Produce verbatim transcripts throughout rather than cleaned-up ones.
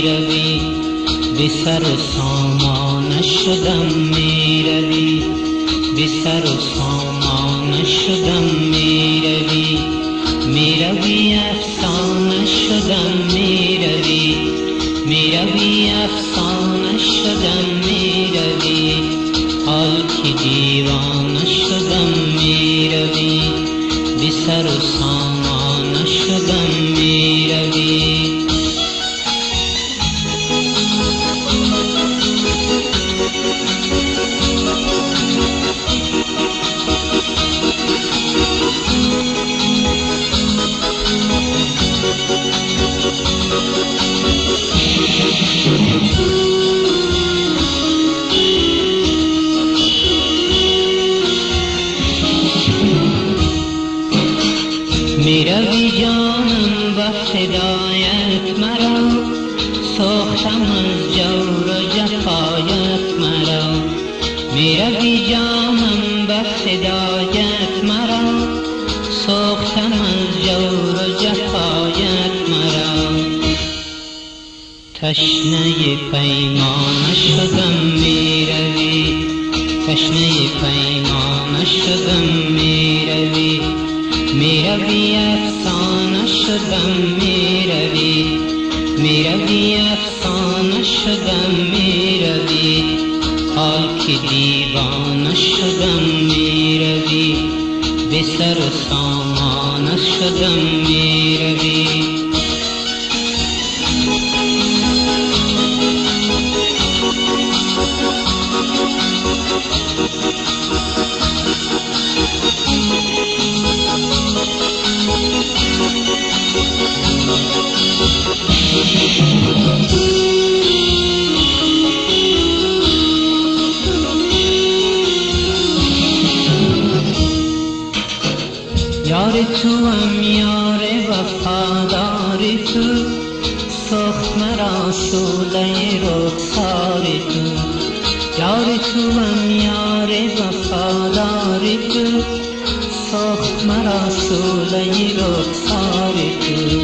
میروی، به سر و سامان شدم میروی، به سر و سامان شدم میروی، میروی افسانه شدم میروی، میروی افسانه شدم میروی، حال که دیوانه شدم میروی، به سر و سامان شدم میروی. میروی جانم با فدایت مرا، سوختم از جور و جفایت مرا، میروی جانم با فدایت مرا، سوختم از جور و جفایت مرا، تشنه پیمان شدم میروی، تشنه پیمان شدم میروی، میروی افسانه شدم میروی، میروی افسانه شدم میروی، حال که دیوانه شدم میروی، به سر و سامان شدم میروی. یار تو هم یار وفادار تو، سخت مرا شعله رخسار تو، یار تو هم یار وفادار تو، سخت مرا شعله رخسار تو،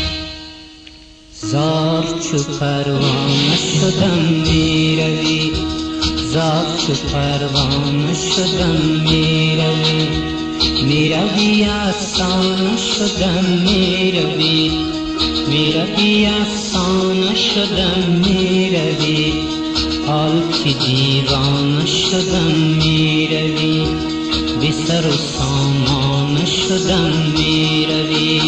زار چو پروانه شدم میروی، زار چو پروانه شدم میروی، میروی افسانه شدم میروی، میروی افسانه شدم میروی، حال که دیوانه شدم میروی، به سر و سامان شدم میروی.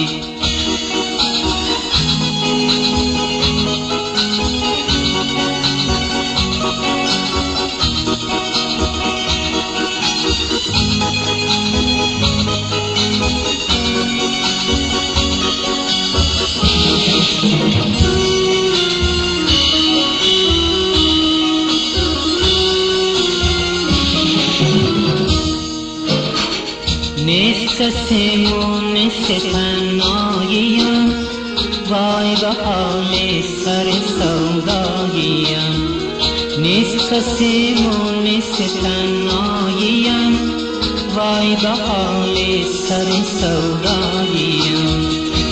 نیست کسی و نیست تنهاییم، وای به حال سر سوداییم، نیست کسی و نیست تنهاییم، وای به حال سر سوداییم،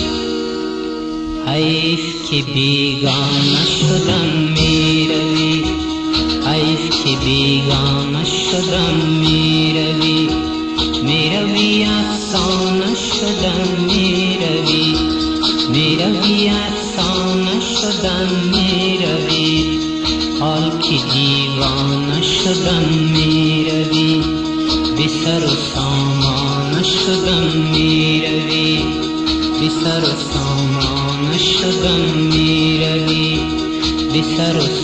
حیف که بیگانه شدم میروی، حیف که بیگانه شدم میروی، میروی افسانه شدم میروی، میروی افسانه شدم میروی، حال که دیوانه شدم میروی، به سر و سامان شدم میروی، به سر و سامان شدم میروی، به سر و